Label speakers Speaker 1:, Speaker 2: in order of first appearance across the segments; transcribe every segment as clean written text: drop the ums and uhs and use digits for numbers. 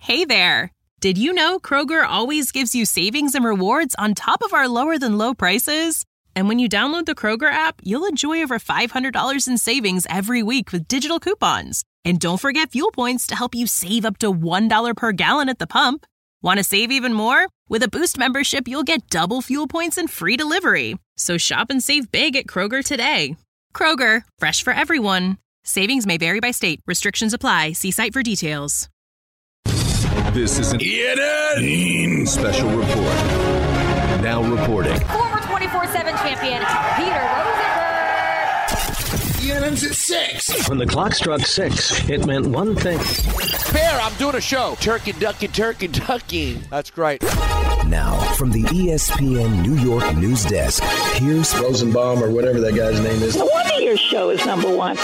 Speaker 1: Hey there! Did you know Kroger always gives you savings and rewards on top of our lower-than-low prices? And when you download the Kroger app, you'll enjoy over $500 in savings every week with digital coupons. And don't forget fuel points to help you save up to $1 per gallon at the pump. Want to save even more? With a Boost membership, you'll get double fuel points and free delivery. So shop and save big at Kroger today. Kroger, fresh for everyone. Savings may vary by state. Restrictions apply. See site for details.
Speaker 2: This is an ENN special report. Now reporting.
Speaker 3: Former 24/7 champion Peter Rosenberg.
Speaker 2: ENN's at 6.
Speaker 4: When the clock struck 6, it meant one thing.
Speaker 5: Bear, I'm doing a show. Turkey, ducky. That's great.
Speaker 2: Now, from the ESPN New York news desk, here's
Speaker 6: Rosenbaum or whatever that guy's name is.
Speaker 7: No wonder your show is number one.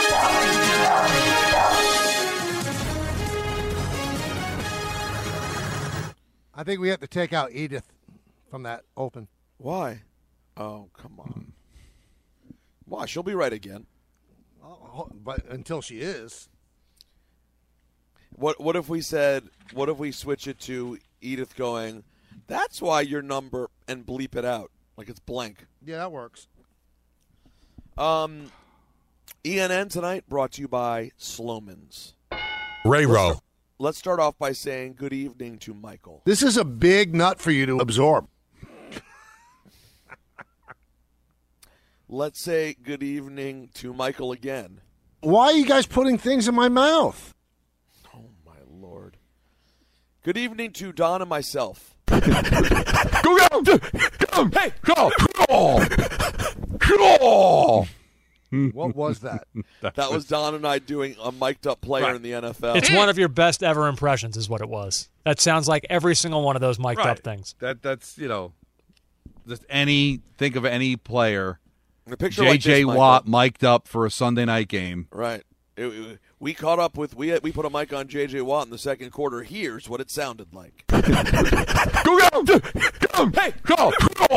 Speaker 8: I think we have to take out Edith from that open.
Speaker 5: Why? Oh, come on. Why? She'll be right again.
Speaker 8: But until she is.
Speaker 5: What if we switch it to Edith going, that's why your number, and bleep it out. Like it's blank.
Speaker 8: Yeah, that works.
Speaker 5: ENN tonight brought to you by Sloman's.
Speaker 9: Ray-Ro.
Speaker 5: Let's start off by saying good evening to Michael.
Speaker 8: This is a big nut for you to absorb.
Speaker 5: Let's say good evening to Michael again.
Speaker 8: Why are you guys putting things in my mouth?
Speaker 5: Oh, my Lord. Good evening to Don and myself.
Speaker 9: Go! Hey, go!
Speaker 8: What was that?
Speaker 5: That was Don and I doing a mic'd up player in the NFL.
Speaker 10: It's one of your best ever impressions is what it was. That sounds like every single one of those mic'd up things.
Speaker 11: That's just think of any player.
Speaker 5: A picture
Speaker 11: J.J.
Speaker 5: like this,
Speaker 11: Watt mic'd up for a Sunday night game.
Speaker 5: Right. We caught up with we put a mic on J.J. Watt in the second quarter. Here's what it sounded like.
Speaker 9: Go! Hey, go!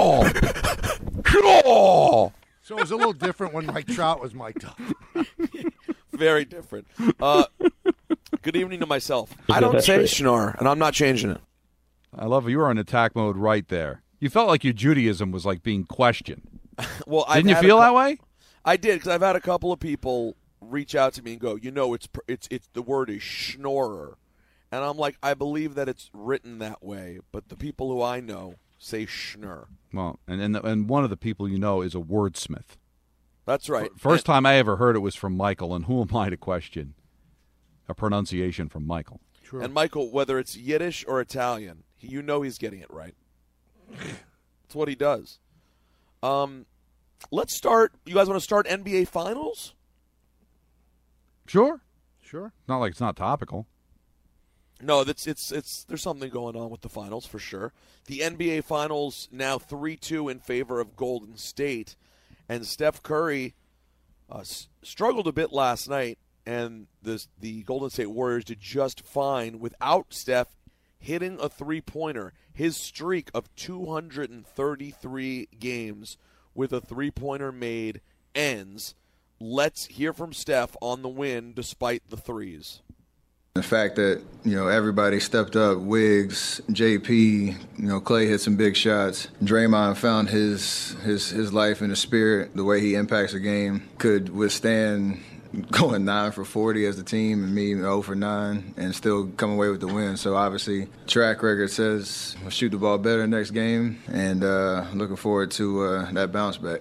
Speaker 8: So it was a little different when Mike Trout was mic'd up.
Speaker 5: Very different. Good evening to myself. I don't say schnorr, and I'm not changing it.
Speaker 11: I love it. You were in attack mode right there. You felt like your Judaism was like being questioned.
Speaker 5: Well,
Speaker 11: didn't you feel that way?
Speaker 5: I did, because I've had a couple of people reach out to me and go, it's the word is schnorrer, and I'm like, I believe that it's written that way, but the people who I know say schnurr.
Speaker 11: Well, and one of the people you know is a wordsmith.
Speaker 5: That's right.
Speaker 11: First time I ever heard it was from Michael, and who am I to question a pronunciation from Michael?
Speaker 8: True.
Speaker 5: And Michael, whether it's Yiddish or Italian, he's getting it right. That's what he does. Let's start. You guys want to start NBA Finals?
Speaker 11: Sure.
Speaker 8: Not
Speaker 11: like it's not topical.
Speaker 5: No, it's there's something going on with the finals for sure. The NBA Finals now 3-2 in favor of Golden State, and Steph Curry struggled a bit last night, and the Golden State Warriors did just fine without Steph hitting a three-pointer. His streak of 233 games with a three-pointer made ends. Let's hear from Steph on the win despite the threes.
Speaker 6: The fact that, everybody stepped up, Wiggs, JP, Clay hit some big shots. Draymond found his life and his spirit, the way he impacts the game, could withstand going 9 for 40 as the team and me 0 for 9 and still come away with the win. So obviously track record says we'll shoot the ball better next game, and looking forward to that bounce back.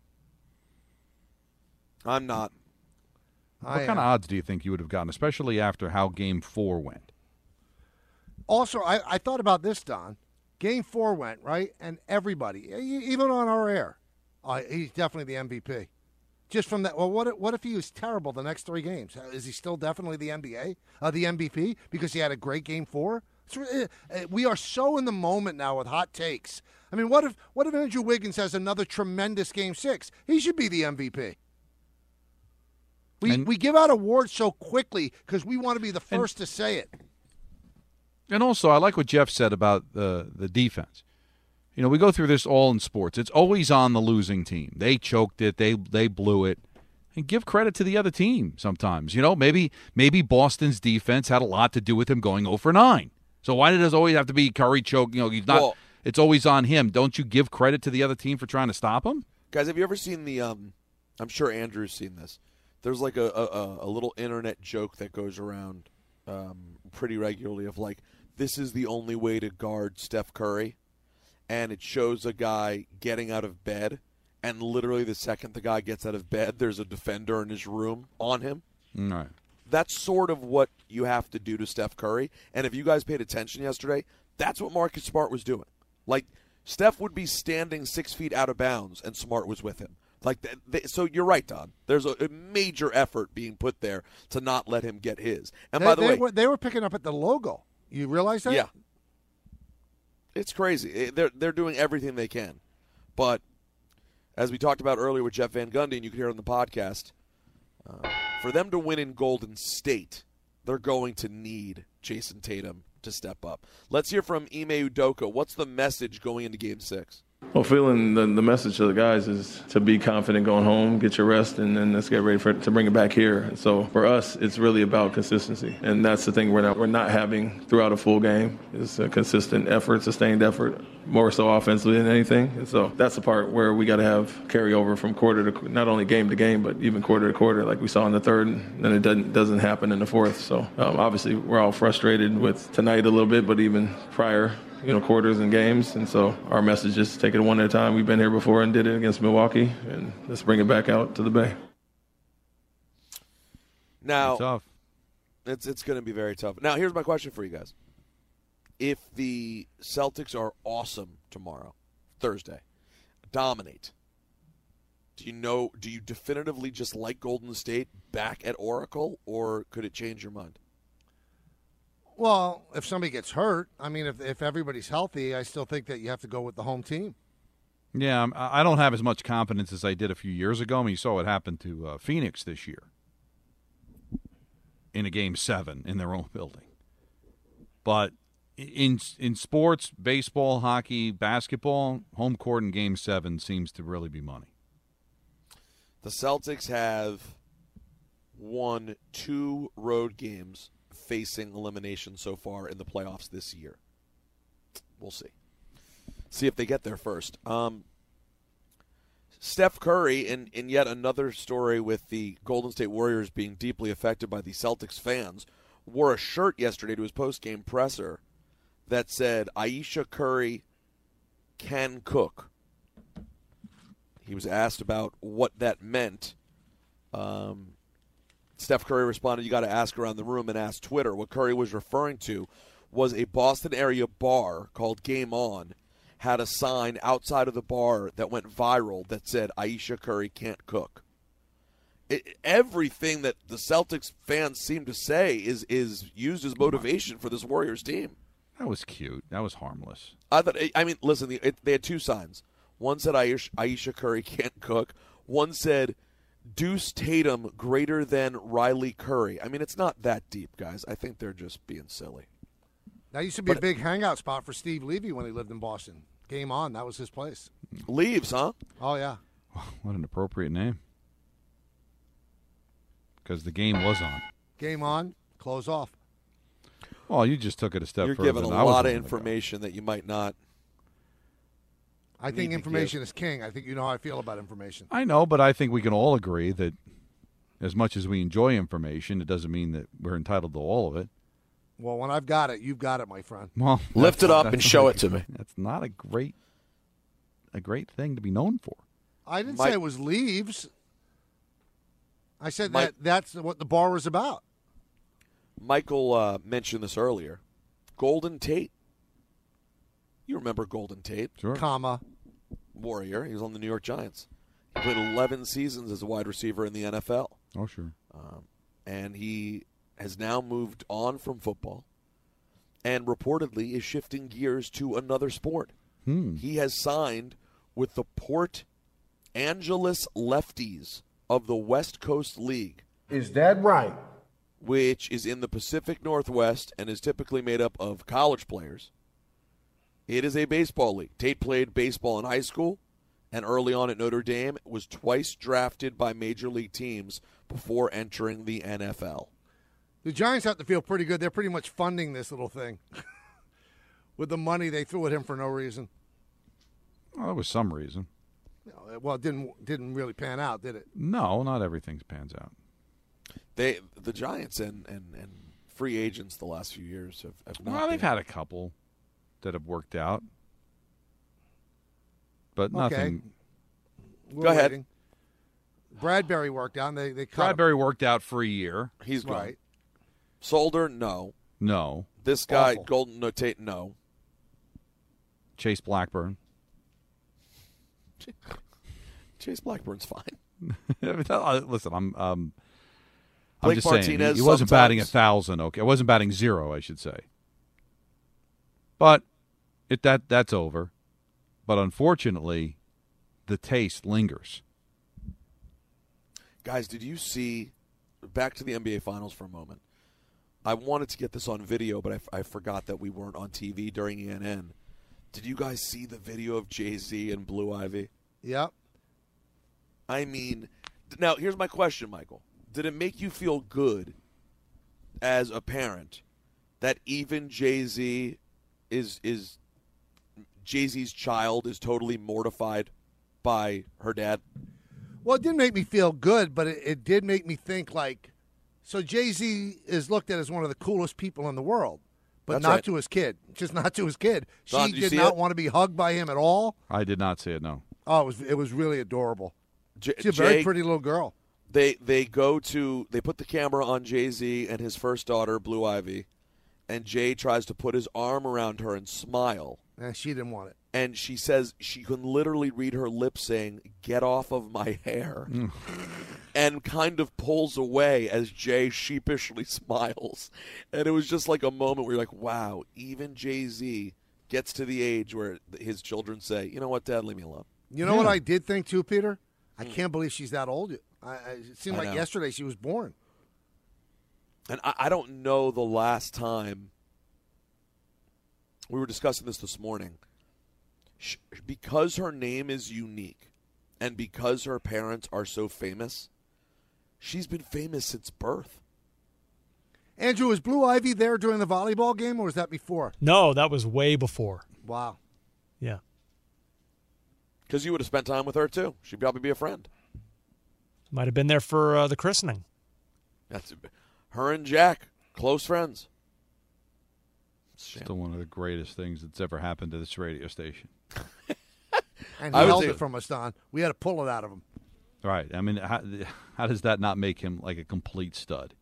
Speaker 5: I'm not.
Speaker 11: What kind of odds do you think you would have gotten, especially after how Game 4 went?
Speaker 8: Also, I thought about this, Don. Game 4 went, right? And everybody, even on our air, he's definitely the MVP. Just from that, well, what if he was terrible the next 3 games? Is he still definitely the MVP because he had a great Game 4? We are so in the moment now with hot takes. I mean, what if Andrew Wiggins has another tremendous Game 6? He should be the MVP. We give out awards so quickly because we want to be the first to say it.
Speaker 11: And also, I like what Jeff said about the defense. We go through this all in sports. It's always on the losing team. They choked it. They blew it. And give credit to the other team sometimes. Maybe Boston's defense had a lot to do with him going 0 for 9. So why does it always have to be Curry choke? He's not.
Speaker 5: Well,
Speaker 11: it's always on him. Don't you give credit to the other team for trying to stop him?
Speaker 5: Guys, have you ever seen the I'm sure Andrew's seen this. There's like a little internet joke that goes around pretty regularly of like, this is the only way to guard Steph Curry. And it shows a guy getting out of bed, and literally the second the guy gets out of bed, there's a defender in his room on him.
Speaker 11: All right.
Speaker 5: That's sort of what you have to do to Steph Curry. And if you guys paid attention yesterday, that's what Marcus Smart was doing. Like, Steph would be standing 6 feet out of bounds, and Smart was with him. Like, so you're right, Don. There's a major effort being put there to not let him get his. And by the way,
Speaker 8: they were picking up at the logo. You realize that?
Speaker 5: Yeah. It's crazy. They're doing everything they can. But as we talked about earlier with Jeff Van Gundy, and you can hear it on the podcast, for them to win in Golden State, they're going to need Jason Tatum to step up. Let's hear from Ime Udoka. What's the message going into Game 6?
Speaker 12: Well, feeling the message to the guys is to be confident going home, get your rest, and then let's get ready to bring it back here. And so for us, it's really about consistency, and that's the thing we're not having throughout a full game. It's a consistent effort, sustained effort, more so offensively than anything. And so that's the part where we got to have carryover from quarter to not only game to game, but even quarter to quarter, like we saw in the third, and then it doesn't happen in the fourth. So obviously we're all frustrated with tonight a little bit, but even prior. Quarters and games. And so our message is take it one at a time. We've been here before and did it against Milwaukee, and let's bring it back out to the Bay.
Speaker 5: Now,
Speaker 11: tough.
Speaker 5: It's going to be very tough. Now, here's my question for you guys. If the Celtics are awesome tomorrow, Thursday, dominate, do you definitively just like Golden State back at Oracle, or could it change your mind?
Speaker 8: Well, if somebody gets hurt, I mean, if everybody's healthy, I still think that you have to go with the home team.
Speaker 11: Yeah, I don't have as much confidence as I did a few years ago. I mean, you saw what happened to Phoenix this year in a Game 7 in their own building. But in sports, baseball, hockey, basketball, home court in Game 7 seems to really be money.
Speaker 5: The Celtics have won 2 road games facing elimination so far in the playoffs this year. We'll see. See if they get there first. Steph Curry, in yet another story with the Golden State Warriors being deeply affected by the Celtics fans, wore a shirt yesterday to his post-game presser that said, Ayesha Curry can cook. He was asked about what that meant. Steph Curry responded, you got to ask around the room, and asked Twitter. What Curry was referring to was a Boston area bar called Game On had a sign outside of the bar that went viral that said, Ayesha Curry can't cook. Everything that the Celtics fans seem to say is used as motivation for this Warriors team.
Speaker 11: That was cute. That was harmless.
Speaker 5: Listen, they had 2 signs. One said Ayesha Curry can't cook. One said Deuce Tatum greater than Riley Curry. I mean, it's not that deep, guys. I think they're just being silly.
Speaker 8: That used to be a big hangout spot for Steve Levy when he lived in Boston. Game On, that was his place.
Speaker 5: Leaves, huh?
Speaker 8: Oh, yeah.
Speaker 11: What an appropriate name. Because the game was on.
Speaker 8: Game On, close off.
Speaker 11: Well, you just took it a step further.
Speaker 5: You're giving a lot of information that you might not.
Speaker 8: I think information is king. I think you know how I feel about information.
Speaker 11: I know, but I think we can all agree that as much as we enjoy information, it doesn't mean that we're entitled to all of it.
Speaker 8: Well, when I've got it, you've got it, my friend.
Speaker 11: Well,
Speaker 5: lift it up and show it to me.
Speaker 11: That's not a great thing to be known for.
Speaker 8: I didn't say it was leaves. I said that's what the bar was about.
Speaker 5: Michael mentioned this earlier. Golden Tate. You remember Golden Tate.
Speaker 11: Sure.
Speaker 5: Warrior. He was on the New York Giants. He played 11 seasons as a wide receiver in the NFL.
Speaker 11: Oh, sure.
Speaker 5: And he has now moved on from football and reportedly is shifting gears to another sport. He has signed with the Port Angeles Lefties of the West Coast League.
Speaker 13: Is that right?
Speaker 5: Which is in the Pacific Northwest and is typically made up of college players. It is a baseball league. Tate played baseball in high school and early on at Notre Dame, was twice drafted by major league teams before entering the NFL.
Speaker 8: The Giants have to feel pretty good. They're pretty much funding this little thing. with the money they threw at him for no reason.
Speaker 11: Well, there was some reason.
Speaker 8: Well, it didn't really pan out, did it?
Speaker 11: No, not everything pans out.
Speaker 5: The Giants and free agents the last few years have not.
Speaker 11: Well, they've had a couple that have worked out, but nothing.
Speaker 5: Go ahead.
Speaker 8: Waiting. Bradbury worked out. And they cut
Speaker 11: Bradbury
Speaker 8: him.
Speaker 11: worked out for a year.
Speaker 5: He's gone.
Speaker 8: Right.
Speaker 5: Solder, no.
Speaker 11: No.
Speaker 5: This guy,
Speaker 8: Awful.
Speaker 5: Golden Notate, no.
Speaker 11: Chase Blackburn.
Speaker 5: Chase Blackburn's fine.
Speaker 11: Listen, I'm
Speaker 5: Blake
Speaker 11: just
Speaker 5: Martinez
Speaker 11: saying he wasn't batting
Speaker 5: sometimes.
Speaker 11: 1,000. Okay, I wasn't batting 0, I should say. But that's over. But unfortunately, the taste lingers.
Speaker 5: Guys, did you see, back to the NBA Finals for a moment, I wanted to get this on video, but I forgot that we weren't on TV during ENN. Did you guys see the video of Jay-Z and Blue Ivy?
Speaker 8: Yep.
Speaker 5: I mean, now here's my question, Michael. Did it make you feel good as a parent that even Jay-Z is Jay-Z's child is totally mortified by her dad?
Speaker 8: Well, it didn't make me feel good, but it did make me think, like, so Jay-Z is looked at as one of the coolest people in the world, but
Speaker 5: That's
Speaker 8: not
Speaker 5: right.
Speaker 8: to his kid. Just not to his kid.
Speaker 5: Don,
Speaker 8: She
Speaker 5: did you
Speaker 8: did
Speaker 5: see
Speaker 8: not
Speaker 5: it?
Speaker 8: want to be hugged by him at all.
Speaker 11: I did not see it, no.
Speaker 8: Oh, it was really adorable. She's a
Speaker 5: Jay-
Speaker 8: very pretty little girl.
Speaker 5: They put the camera on Jay-Z and his first daughter, Blue Ivy, and Jay tries to put his arm around her and smile.
Speaker 8: And she didn't want it.
Speaker 5: And she says she can literally read her lips saying, "Get off of my hair," and kind of pulls away as Jay sheepishly smiles. And it was just like a moment where you're like, wow, even Jay-Z gets to the age where his children say, you know what, Dad, leave me alone.
Speaker 8: You know what I did think, too, Peter? I can't believe she's that old. It seemed
Speaker 5: I
Speaker 8: like
Speaker 5: know.
Speaker 8: yesterday she was born.
Speaker 5: And I don't know the last time. We were discussing this morning. Because her name is unique and because her parents are so famous, she's been famous since birth.
Speaker 8: Andrew, was Blue Ivy there during the volleyball game, or was that before?
Speaker 10: No, that was way before.
Speaker 8: Wow.
Speaker 10: Yeah.
Speaker 5: Because you would have spent time with her, too. She'd probably be a friend.
Speaker 10: Might have been there for the christening.
Speaker 5: That's her and Jack, close friends.
Speaker 11: Still one of the greatest things that's ever happened to this radio station.
Speaker 8: And he held it from us, Don. We had to pull it out of him.
Speaker 11: Right. I mean, how does that not make him like a complete stud?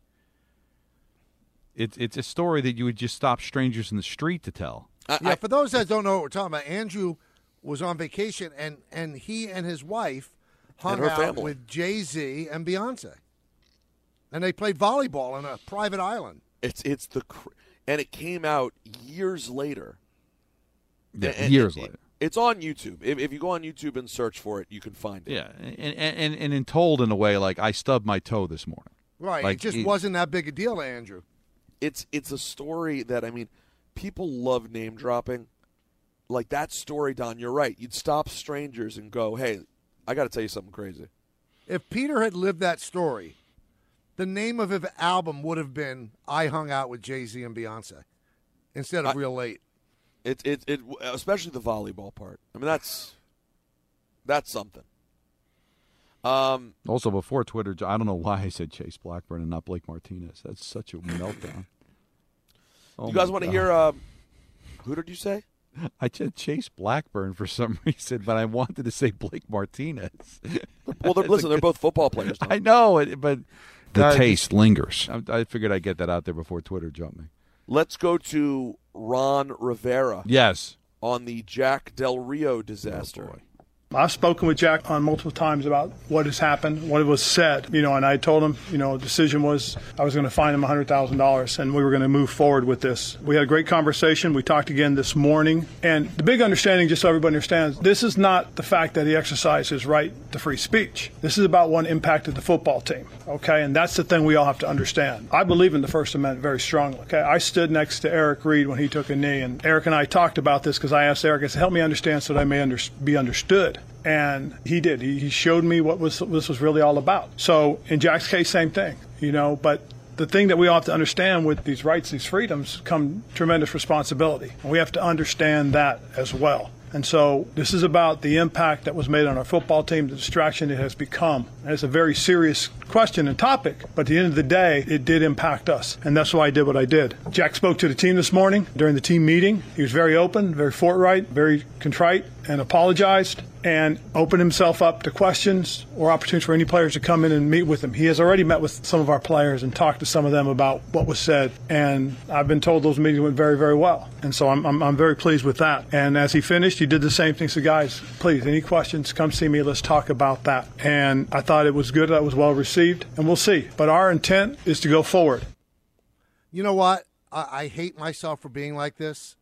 Speaker 11: It's a story that you would just stop strangers in the street to tell.
Speaker 8: For those that don't know what we're talking about, Andrew was on vacation, and he and his wife hung
Speaker 5: her
Speaker 8: out
Speaker 5: family.
Speaker 8: with Jay-Z and Beyonce. And they played volleyball on a private island.
Speaker 5: And it came out years later.
Speaker 11: Yeah, years later.
Speaker 5: It's on YouTube. If you go on YouTube and search for it, you can find it.
Speaker 11: Yeah, and told in a way like I stubbed my toe this morning.
Speaker 8: Right.
Speaker 11: Like,
Speaker 8: it just wasn't that big a deal to Andrew.
Speaker 5: It's a story that, I mean, people love name dropping. Like that story, Don, you're right. You'd stop strangers and go, hey, I got to tell you something crazy.
Speaker 8: If Peter had lived that story, the name of his album would have been I Hung Out with Jay-Z and Beyonce instead of Real Late.
Speaker 5: It especially the volleyball part. I mean, that's something.
Speaker 11: Also, before Twitter, I don't know why I said Chase Blackburn and not Blake Martinez. That's such a meltdown.
Speaker 5: You guys want to hear? Who did you say?
Speaker 11: I said Chase Blackburn for some reason, but I wanted to say Blake Martinez.
Speaker 5: Well, they're both football players.
Speaker 11: I know, but the taste lingers. I figured I'd get that out there before Twitter jumped me.
Speaker 5: Let's go to Ron Rivera.
Speaker 11: Yes.
Speaker 5: On the Jack Del Rio disaster.
Speaker 11: Oh,
Speaker 13: I've spoken with Jack on multiple times about what has happened, what was said, and I told him, the decision was I was going to fine him $100,000 and we were going to move forward with this. We had a great conversation. We talked again this morning. And the big understanding, just so everybody understands, this is not the fact that he exercised his right to free speech. This is about what impacted the football team, okay? And that's the thing we all have to understand. I believe in the First Amendment very strongly, okay? I stood next to Eric Reed when he took a knee, and Eric and I talked about this because I asked Eric, I said, help me understand so that I may be understood. And he did. He showed me what this was really all about. So in Jack's case, same thing, but the thing that we all have to understand with these rights, these freedoms, come tremendous responsibility. And we have to understand that as well. And so this is about the impact that was made on our football team, the distraction it has become. And it's a very serious question and topic, but at the end of the day, it did impact us. And that's why I did what I did. Jack spoke to the team this morning during the team meeting. He was very open, very forthright, very contrite, and apologized and opened himself up to questions or opportunities for any players to come in and meet with him. He has already met with some of our players and talked to some of them about what was said. And I've been told those meetings went very, very well. And so I'm very pleased with that. And as he finished, he did the same thing. So guys, please, any questions, come see me. Let's talk about that. And I thought it was good. That was well received. And we'll see. But our intent is to go forward.
Speaker 8: You know what? I hate myself for being like this.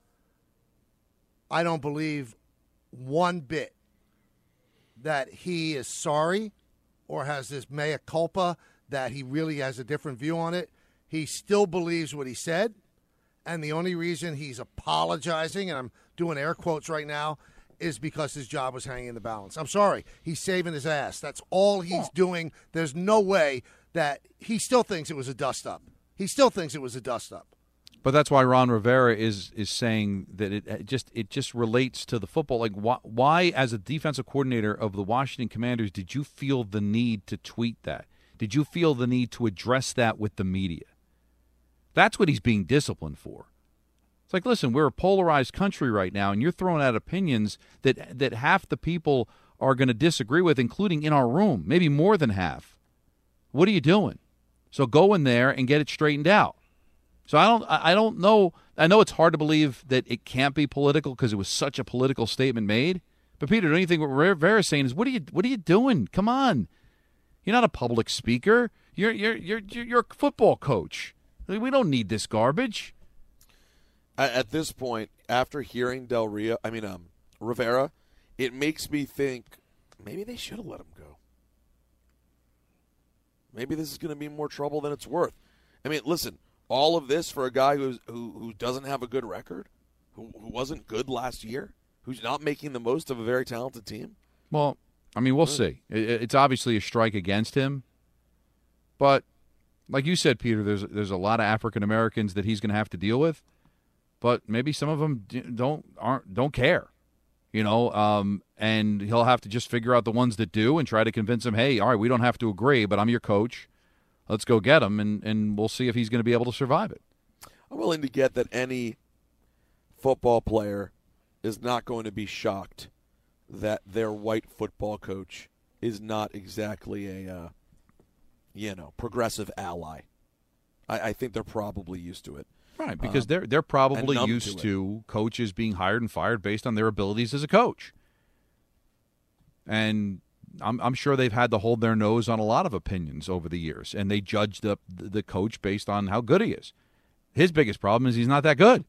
Speaker 8: I don't believe one bit that he is sorry or has this mea culpa, that he really has a different view on it. He still believes what he said, and the only reason he's apologizing, and I'm doing air quotes right now, is because his job was hanging in the balance. I'm sorry. He's saving his ass. That's all he's doing. There's no way that he still thinks it was a dust-up. He still thinks it was a dust-up.
Speaker 11: But that's why Ron Rivera is saying that it just relates to the football. Like, why, as a defensive coordinator of the Washington Commanders, did you feel the need to tweet that? Did you feel the need to address that with the media? That's what he's being disciplined for. It's like, listen, we're a polarized country right now, and you're throwing out opinions that half the people are going to disagree with, including in our room, maybe more than half. What are you doing? So go in there and get it straightened out. So I don't know. I know it's hard to believe that it can't be political because it was such a political statement made. But Peter, don't you think what Rivera's saying is, what are you doing? Come on, you're not a public speaker. You're a football coach. We don't need this garbage.
Speaker 5: At this point, after hearing Rivera, it makes me think maybe they should have let him go. Maybe this is going to be more trouble than it's worth. I mean, listen. All of this for a guy who doesn't have a good record, who wasn't good last year, who's not making the most of a very talented team?
Speaker 11: Well, I mean, we'll see. It's obviously a strike against him. But like you said, Peter, there's a lot of African Americans that he's going to have to deal with. But maybe some of them don't care, and he'll have to just figure out the ones that do and try to convince them, hey, all right, we don't have to agree, but I'm your coach. Let's go get him, and we'll see if he's going to be able to survive it.
Speaker 5: I'm willing to get that any football player is not going to be shocked that their white football coach is not exactly a, progressive ally. I think they're probably used to it.
Speaker 11: Right, because they're probably used to coaches being hired and fired based on their abilities as a coach. And I'm sure they've had to hold their nose on a lot of opinions over the years, and they judged the coach based on how good he is. His biggest problem is he's not that good.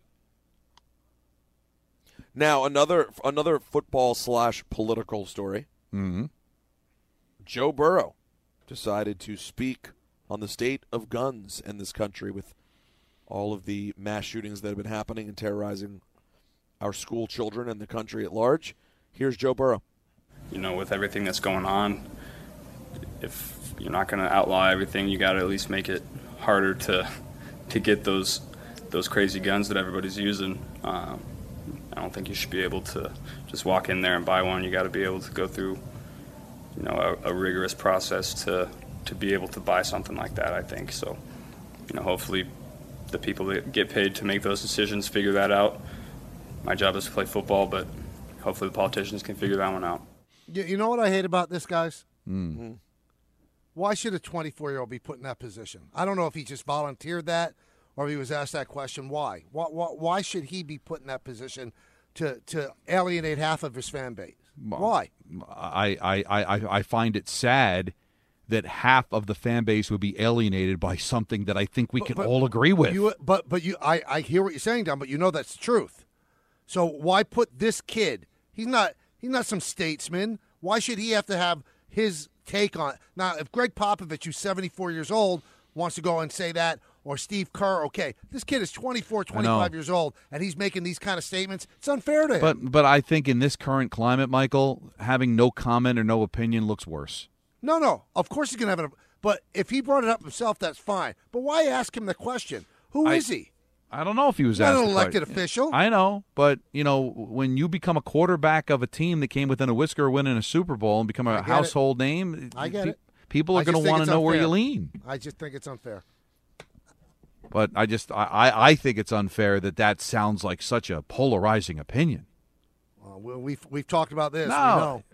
Speaker 5: Now, another football/political story.
Speaker 11: Mm-hmm.
Speaker 5: Joe Burrow decided to speak on the state of guns in this country with all of the mass shootings that have been happening and terrorizing our school children and the country at large. Here's Joe Burrow.
Speaker 14: With everything that's going on, if you're not going to outlaw everything, you got to at least make it harder to get those crazy guns that everybody's using. I don't think you should be able to just walk in there and buy one. You got to be able to go through, a rigorous process to be able to buy something like that, I think. So, hopefully the people that get paid to make those decisions figure that out. My job is to play football, but hopefully the politicians can figure that one out.
Speaker 8: You know what I hate about this, guys?
Speaker 11: Mm-hmm.
Speaker 8: Why should a 24-year-old be put in that position? I don't know if he just volunteered that or if he was asked that question. Why? Why should he be put in that position to alienate half of his fan base? Why?
Speaker 11: I find it sad that half of the fan base would be alienated by something that I think we can all agree with.
Speaker 8: I hear what you're saying, Don, but you know that's the truth. So why put this kid? He's not some statesman. Why should he have to have his take on it? Now, if Greg Popovich, who's 74 years old, wants to go and say that, or Steve Kerr, okay. This kid is 24, 25 years old, and he's making these kind of statements. It's unfair to him.
Speaker 11: But I think in this current climate, Michael, having no comment or no opinion looks worse.
Speaker 8: No. Of course he's going to have But if he brought it up himself, that's fine. But why ask him the question? Who is he?
Speaker 11: I don't know if he was
Speaker 8: not
Speaker 11: asked
Speaker 8: an elected official.
Speaker 11: I know, but when you become a quarterback of a team that came within a whisker of winning a Super Bowl and become a household name,
Speaker 8: I get it.
Speaker 11: People are going to want to know where you lean.
Speaker 8: I just think it's unfair.
Speaker 11: But I think it's unfair that sounds like such a polarizing opinion.
Speaker 8: We've talked about this.
Speaker 11: No,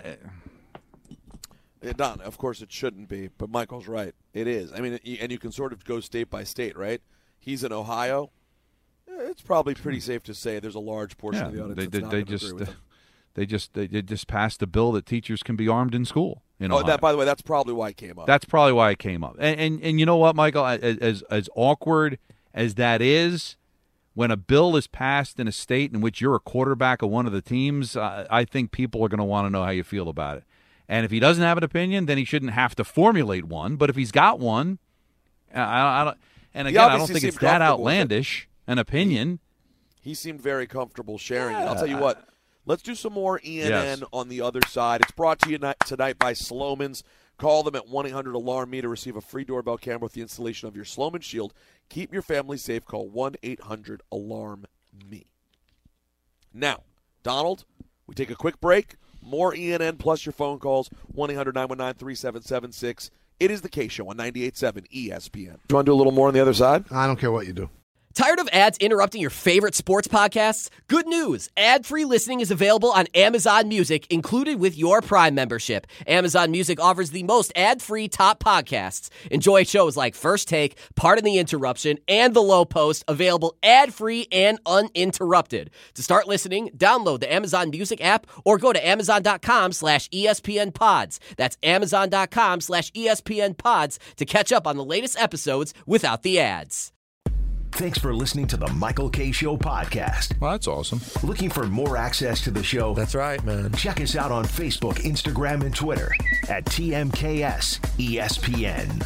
Speaker 5: Don, of course it shouldn't be, but Michael's right. It is. I mean, and you can sort of go state by state, right? He's in Ohio. It's probably pretty safe to say there's a large portion of the audience that's not going to agree with him.
Speaker 11: They just passed a bill that teachers can be armed in school.
Speaker 5: By the way, that's probably why it came up.
Speaker 11: That's probably why it came up. And you know what, Michael? As awkward as that is, when a bill is passed in a state in which you're a quarterback of one of the teams, I think people are going to want to know how you feel about it. And if he doesn't have an opinion, then he shouldn't have to formulate one. But if he's got one, I don't. And again, I don't think it's that outlandish an opinion.
Speaker 5: He seemed very comfortable sharing it. I'll tell you what. Let's do some more ENN on the other side. It's brought to you tonight by Slomin's. Call them at 1-800-ALARM-ME to receive a free doorbell camera with the installation of your Slomin Shield. Keep your family safe. Call 1-800-ALARM-ME. Now, Donald, we take a quick break. More ENN plus your phone calls, 1-800-919-3776. It is the K-Show on 98.7 ESPN. You want to do a little more on the other side?
Speaker 8: I don't care what you do.
Speaker 15: Tired of ads interrupting your favorite sports podcasts? Good news. Ad-free listening is available on Amazon Music, included with your Prime membership. Amazon Music offers the most ad-free top podcasts. Enjoy shows like First Take, Pardon the Interruption, and The Low Post, available ad-free and uninterrupted. To start listening, download the Amazon Music app or go to amazon.com/ESPN Pods. That's amazon.com/ESPN Pods to catch up on the latest episodes without the ads.
Speaker 2: Thanks for listening to the Michael K. Show podcast.
Speaker 9: Well, that's awesome.
Speaker 2: Looking for more access to the show?
Speaker 9: That's right, man.
Speaker 2: Check us out on Facebook, Instagram, and Twitter at TMKS ESPN.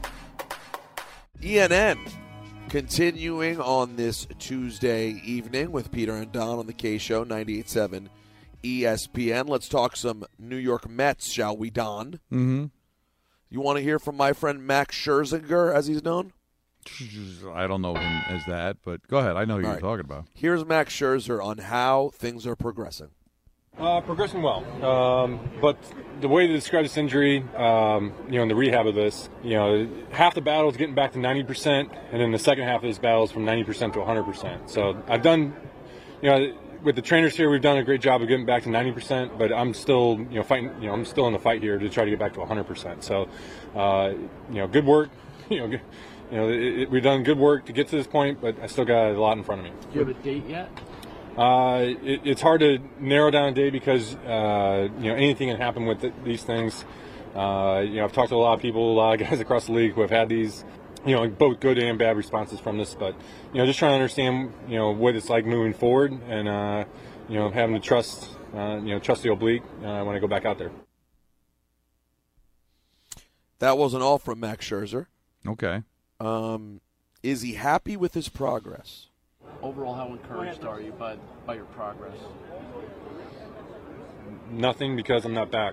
Speaker 5: ENN continuing on this Tuesday evening with Peter and Don on the K Show, 98.7 ESPN. Let's talk some New York Mets, shall we, Don?
Speaker 11: Mm-hmm.
Speaker 5: You want to hear from my friend Max Scherzer, as he's known?
Speaker 11: I don't know him as that, but go ahead. I know who you're talking about.
Speaker 5: Here's Max Scherzer on how things are progressing.
Speaker 16: Progressing well, but the way to describe this injury, in the rehab of this, half the battle is getting back to 90%, and then the second half of this battle is from 90% to 100%. So I've done, with the trainers here, we've done a great job of getting back to 90%, but I'm still, fighting. I'm still in the fight here to try to get back to 100%. So, good work. We've done good work to get to this point, but I still got a lot in front of me.
Speaker 17: Do you have a date yet?
Speaker 16: It's hard to narrow down a day because anything can happen with these things. I've talked to a lot of people, a lot of guys across the league who have had these, both good and bad responses from this. But just trying to understand, what it's like moving forward, and having to trust the oblique when I go back out there.
Speaker 5: That wasn't all from Max Scherzer.
Speaker 11: Okay.
Speaker 5: Is he happy with his progress?
Speaker 17: Overall, how encouraged are you by your progress?
Speaker 16: Nothing, because I'm not back.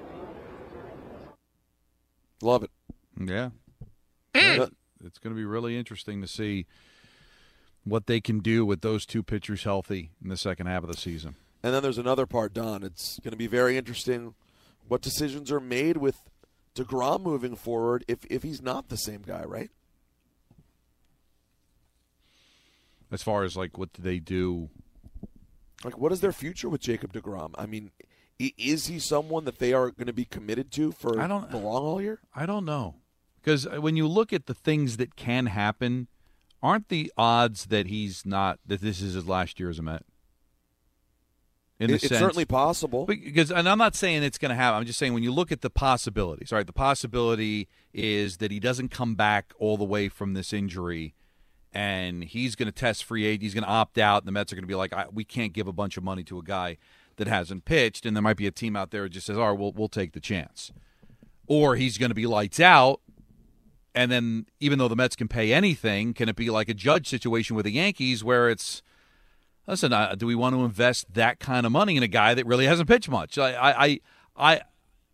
Speaker 5: Love it.
Speaker 11: Yeah. It's going to be really interesting to see what they can do with those two pitchers healthy in the second half of the season.
Speaker 5: And then there's another part, Don. It's going to be very interesting what decisions are made with DeGrom moving forward if he's not the same guy, right?
Speaker 11: As far as, what do they do?
Speaker 5: What is their future with Jacob DeGrom? I mean, is he someone that they are going to be committed to for the long haul here?
Speaker 11: I don't know. Because when you look at the things that can happen, aren't the odds that that this is his last year as a Met?
Speaker 5: It's certainly possible.
Speaker 11: And I'm not saying it's going to happen. I'm just saying when you look at the possibilities, right, the possibility is that he doesn't come back all the way from this injury, and he's going to test free agent. He's going to opt out, and the Mets are going to be like, we can't give a bunch of money to a guy that hasn't pitched, and there might be a team out there that just says, all right, we'll take the chance. Or he's going to be lights out, and then even though the Mets can pay anything, can it be like a Judge situation with the Yankees where it's, listen, do we want to invest that kind of money in a guy that really hasn't pitched much?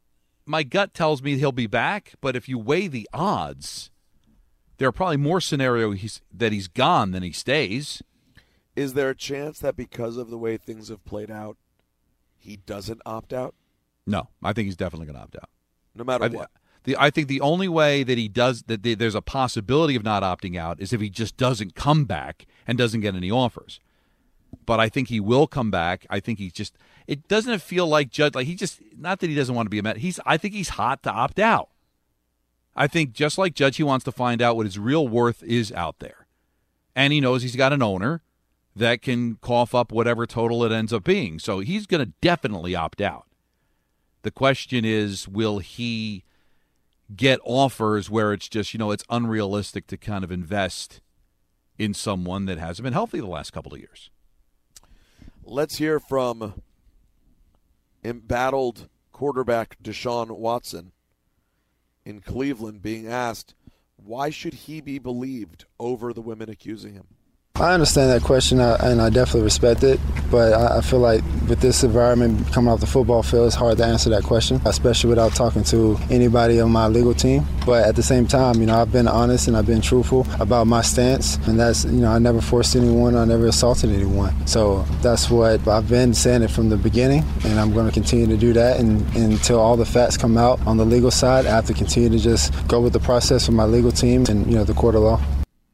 Speaker 11: my gut tells me he'll be back, but if you weigh the odds, there are probably more scenarios that he's gone than he stays.
Speaker 5: Is there a chance that because of the way things have played out, he doesn't opt out?
Speaker 11: No, I think he's definitely going to opt out.
Speaker 5: No matter what.
Speaker 11: I think the only way that he does that there's a possibility of not opting out is if he just doesn't come back and doesn't get any offers. But I think he will come back. I think it doesn't feel like Judge, like he just, not that he doesn't want to be a Met. I think he's hot to opt out. I think just like Judge, he wants to find out what his real worth is out there. And he knows he's got an owner that can cough up whatever total it ends up being. So he's going to definitely opt out. The question is, will he get offers where it's just, it's unrealistic to kind of invest in someone that hasn't been healthy the last couple of years?
Speaker 5: Let's hear from embattled quarterback Deshaun Watson in Cleveland being asked, why should he be believed over the women accusing him?
Speaker 18: I understand that question, and I definitely respect it, but I feel like with this environment coming off the football field, it's hard to answer that question, especially without talking to anybody on my legal team. But at the same time, I've been honest and I've been truthful about my stance, and that's, I never forced anyone, I never assaulted anyone. So that's what I've been saying it from the beginning, and I'm going to continue to do that until all the facts come out on the legal side. I have to continue to just go with the process with my legal team and, the court of law.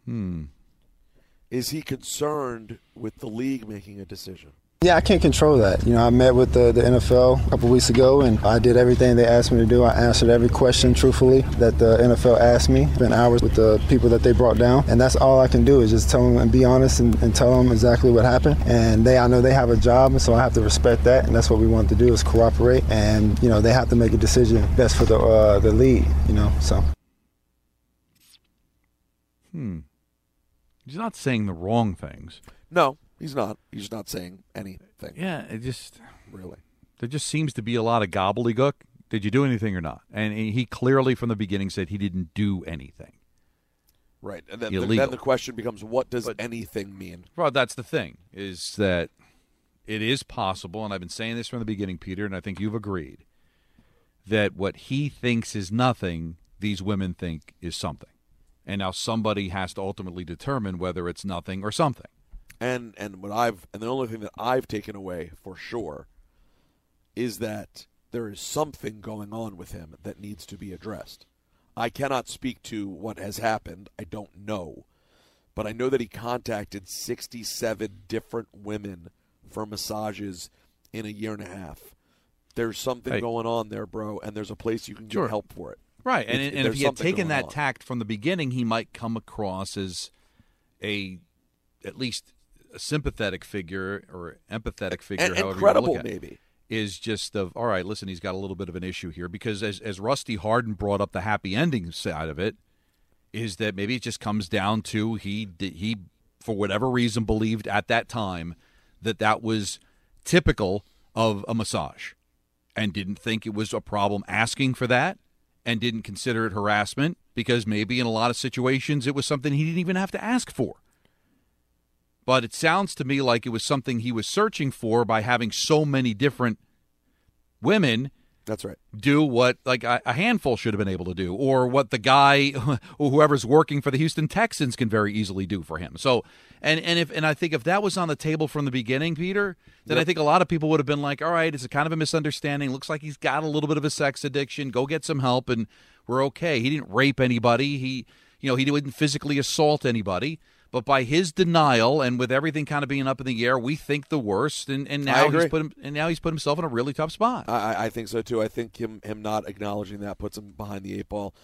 Speaker 5: Is he concerned with the league making a decision?
Speaker 18: Yeah, I can't control that. I met with the NFL a couple weeks ago, and I did everything they asked me to do. I answered every question truthfully that the NFL asked me. Spent hours with the people that they brought down, and that's all I can do is just tell them and be honest and tell them exactly what happened. And I know they have a job, and so I have to respect that, and that's what we want to do is cooperate. And they have to make a decision best for the league. So.
Speaker 11: He's not saying the wrong things.
Speaker 5: No, he's not. He's not saying anything.
Speaker 11: Yeah, it just
Speaker 5: really.
Speaker 11: There just seems to be a lot of gobbledygook. Did you do anything or not? And he clearly from the beginning said he didn't do anything.
Speaker 5: Right, and then the question becomes, what does anything mean?
Speaker 11: Well, that's the thing, is that it is possible, and I've been saying this from the beginning, Peter, and I think you've agreed, that what he thinks is nothing, these women think is something. And now somebody has to ultimately determine whether it's nothing or something.
Speaker 5: And the only thing that I've taken away for sure is that there is something going on with him that needs to be addressed. I cannot speak to what has happened. I don't know. But I know that he contacted 67 different women for massages in a year and a half. There's something going on there, bro, and there's a place you can get help for it.
Speaker 11: Right, and if he had taken that tact from the beginning, he might come across as at least a sympathetic figure or empathetic figure,
Speaker 5: and
Speaker 11: however
Speaker 5: credible,
Speaker 11: you look at it.
Speaker 5: Maybe.
Speaker 11: Is just all right, listen, he's got a little bit of an issue here, because as Rusty Hardin brought up the happy ending side of it, is that maybe it just comes down to he for whatever reason believed at that time that was typical of a massage and didn't think it was a problem asking for that, and didn't consider it harassment because maybe in a lot of situations it was something he didn't even have to ask for. But it sounds to me like it was something he was searching for by having so many different women.
Speaker 5: That's right.
Speaker 11: Do what like a handful should have been able to do, or what the guy or whoever's working for the Houston Texans can very easily do for him. So, and I think if that was on the table from the beginning, Peter, then I think a lot of people would have been like, all right, it's a kind of a misunderstanding. Looks like he's got a little bit of a sex addiction. Go get some help, and we're okay. He didn't rape anybody. He didn't physically assault anybody. But by his denial and with everything kind of being up in the air, we think the worst, and now he's put himself in a really tough spot.
Speaker 5: I think so too. I think him not acknowledging that puts him behind the eight ball.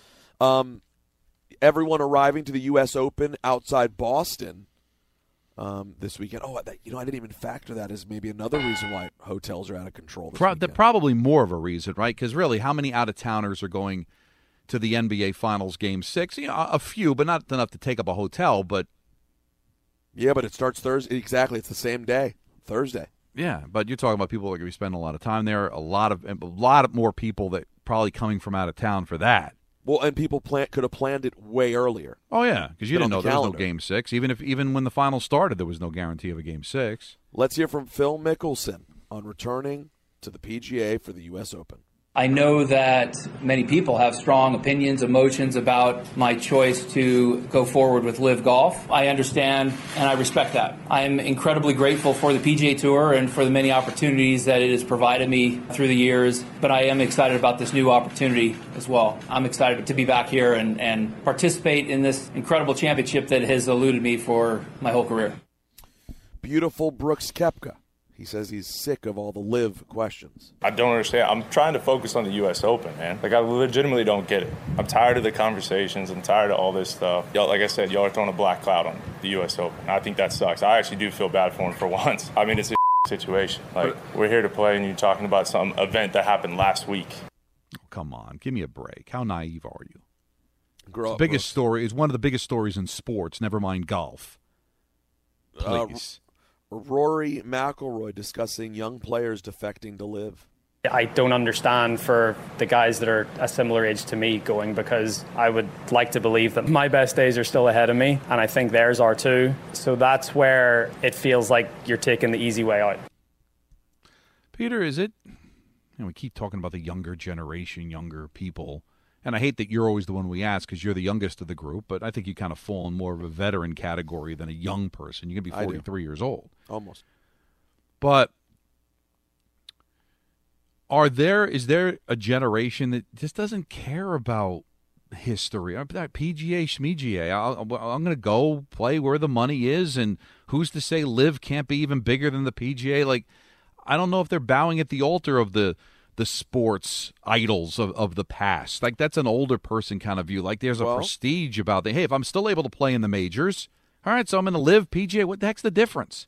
Speaker 5: Everyone arriving to the U.S. Open outside Boston this weekend. Oh, I didn't even factor that as maybe another reason why hotels are out of control this weekend.
Speaker 11: Probably more of a reason, right? Because really, how many out-of-towners are going to the NBA Finals Game 6? A few, but not enough to take up a hotel, but.
Speaker 5: Yeah, but it starts Thursday. Exactly. It's the same day, Thursday.
Speaker 11: Yeah, but you're talking about people that are going to be spending a lot of time there, a lot of more people that probably coming from out of town for that.
Speaker 5: Well, and people could have planned it way earlier.
Speaker 11: Oh, yeah, because you didn't know there was no Game 6. Even when the final started, there was no guarantee of a Game 6.
Speaker 5: Let's hear from Phil Mickelson on returning to the PGA for the U.S. Open.
Speaker 19: I know that many people have strong opinions, emotions about my choice to go forward with LIV Golf. I understand and I respect that. I'm incredibly grateful for the PGA Tour and for the many opportunities that it has provided me through the years, but I am excited about this new opportunity as well. I'm excited to be back here and participate in this incredible championship that has eluded me for my whole career.
Speaker 5: Beautiful Brooks Koepka. He says he's sick of all the LIV questions.
Speaker 20: I don't understand. I'm trying to focus on the U.S. Open, man. Like, I legitimately don't get it. I'm tired of the conversations. I'm tired of all this stuff. Y'all, like I said, y'all are throwing a black cloud on the U.S. Open. I think that sucks. I actually do feel bad for him for once. I mean, it's a situation. Like, we're here to play, and you're talking about some event that happened last week.
Speaker 11: Oh, come on. Give me a break. How naive are you?
Speaker 5: Grow up,
Speaker 11: biggest story is one of the biggest stories in sports, never mind golf. Please.
Speaker 5: Rory McIlroy discussing young players defecting to LIV.
Speaker 21: I don't understand for the guys that are a similar age to me going, because I would like to believe that my best days are still ahead of me, and I think theirs are too. So that's where it feels like you're taking the easy way out.
Speaker 11: Peter, is it? We keep talking about the younger generation, younger people. And I hate that you're always the one we ask because you're the youngest of the group, but I think you kind of fall in more of a veteran category than a young person. You can be 43 years old.
Speaker 5: Almost.
Speaker 11: But is there a generation that just doesn't care about history? That PGA, schmegA. I'm going to go play where the money is, and who's to say LIV can't be even bigger than the PGA? Like, I don't know if they're bowing at the altar of the sports idols of the past. Like, that's an older person kind of view. Like, there's a prestige about hey, if I'm still able to play in the majors, all right, so I'm going to LIV PGA. What the heck's the difference?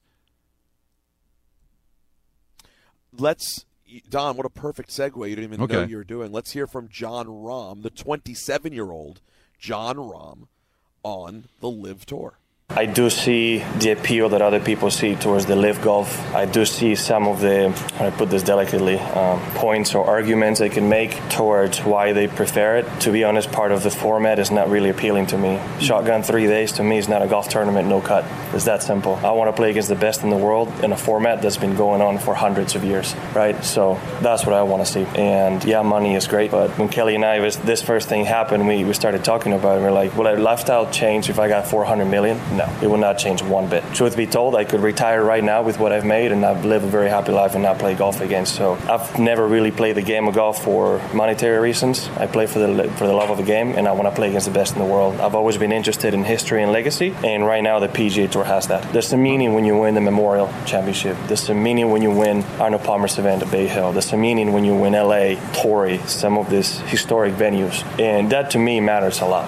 Speaker 5: Don, what a perfect segue. You didn't even know you were doing. Let's hear from Jon Rahm, the 27-year-old Jon Rahm, on the LIV Tour.
Speaker 22: I do see the appeal that other people see towards the LIV Golf. I do see some of the, how do I put this delicately, points or arguments they can make towards why they prefer it. To be honest, part of the format is not really appealing to me. Shotgun 3 days to me is not a golf tournament, no cut. It's that simple. I want to play against the best in the world in a format that's been going on for hundreds of years, right? So that's what I want to see. And yeah, money is great, but when Kelly and I, this first thing happened, we started talking about it. We're like, will our lifestyle change if I got $400 million? No, it will not change one bit. Truth be told, I could retire right now with what I've made and I've lived a very happy life and not play golf again. So I've never really played the game of golf for monetary reasons. I play for the love of the game, and I want to play against the best in the world. I've always been interested in history and legacy, and right now the PGA Tour has that. There's some meaning when you win the Memorial Championship. There's some meaning when you win Arnold Palmer's event at Bay Hill. There's some meaning when you win LA, Torrey, some of these historic venues, and that to me matters a lot.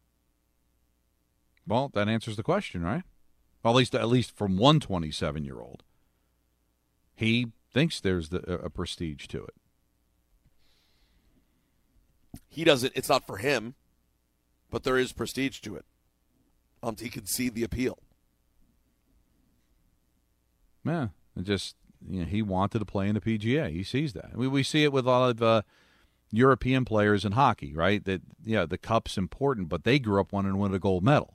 Speaker 11: Well, that answers the question, right? Well, at least from one 27-year-old. He thinks there's a prestige to it.
Speaker 5: He doesn't. It's not for him, but there is prestige to it. He can see the appeal.
Speaker 11: Yeah, he wanted to play in the PGA. He sees that. We see it with a lot of European players in hockey, right? That the cup's important, but they grew up wanting to win a gold medal.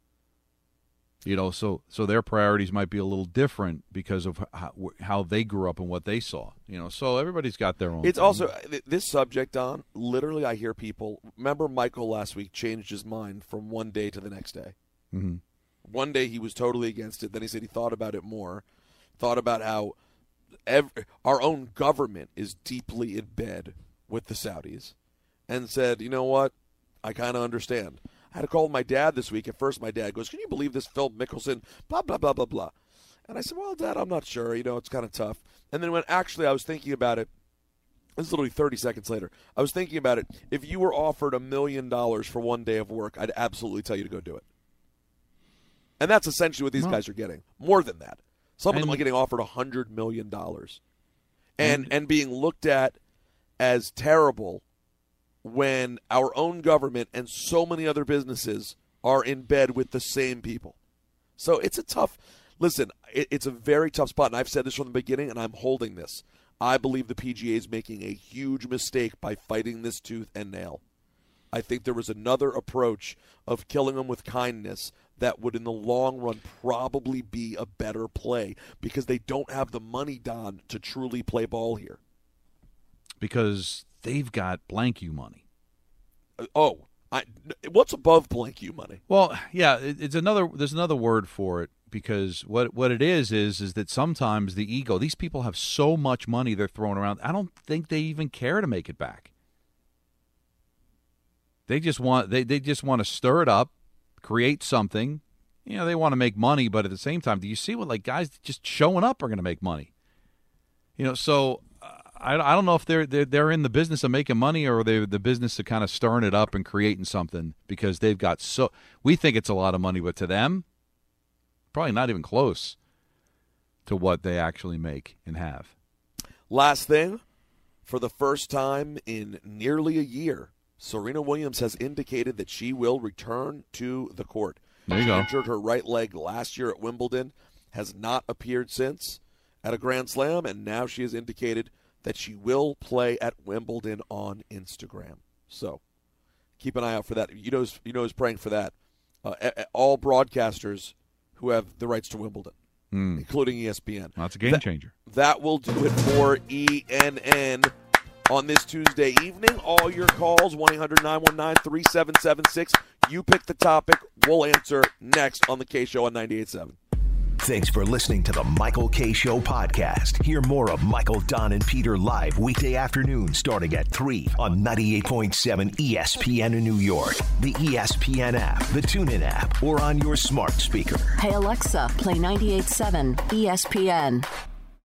Speaker 11: So their priorities might be a little different because of how they grew up and what they saw. So everybody's got their own.
Speaker 5: It's also this subject, Don. Literally, I hear people. Remember, Michael last week changed his mind from one day to the next day.
Speaker 11: Mm-hmm.
Speaker 5: One day he was totally against it. Then he said he thought about it more. Thought about how our own government is deeply in bed with the Saudis, and said, you know what, I kind of understand. I had to call my dad this week. At first, my dad goes, can you believe this Phil Mickelson, blah, blah, blah, blah, blah. And I said, well, Dad, I'm not sure. It's kind of tough. And then when actually I was thinking about it, this is literally 30 seconds later, I was thinking about it. If you were offered $1 million for one day of work, I'd absolutely tell you to go do it. And that's essentially what these guys are getting. More than that. Some of them are getting offered $100 million. And being looked at as terrible when our own government and so many other businesses are in bed with the same people. So it's it's a very tough spot, and I've said this from the beginning, and I'm holding this. I believe the PGA is making a huge mistake by fighting this tooth and nail. I think there was another approach of killing them with kindness that would, in the long run, probably be a better play because they don't have the money, Don, to truly play ball here.
Speaker 11: Because they've got blank you money.
Speaker 5: What's above blank you money?
Speaker 11: Well, yeah, there's another word for it, because what it is that sometimes the ego, these people have so much money they're throwing around, I don't think they even care to make it back. They just want to stir it up, create something. You know, they want to make money, but at the same time, do you see what, like, guys just showing up are going to make money? You know, so I don't know if they're in the business of making money, or they're the business of kind of stirring it up and creating something, because they've got we think it's a lot of money, but to them, probably not even close to what they actually make and have.
Speaker 5: Last thing, for the first time in nearly a year, Serena Williams has indicated that she will return to the court.
Speaker 11: There you
Speaker 5: she
Speaker 11: go.
Speaker 5: injured her right leg last year at Wimbledon, has not appeared since at a Grand Slam, and now she has indicated that she will play at Wimbledon on Instagram. So keep an eye out for that. You know who's praying for that? All broadcasters who have the rights to Wimbledon, including ESPN.
Speaker 11: That's a game changer.
Speaker 5: That will do it for ENN on this Tuesday evening. All your calls, 1-800-919-3776. You pick the topic. We'll answer next on the K Show on 98.7.
Speaker 2: Thanks for listening to the Michael K. Show podcast. Hear more of Michael, Don, and Peter live weekday afternoons starting at 3 on 98.7 ESPN in New York, the ESPN app, the TuneIn app, or on your smart speaker.
Speaker 1: Hey, Alexa, play 98.7 ESPN.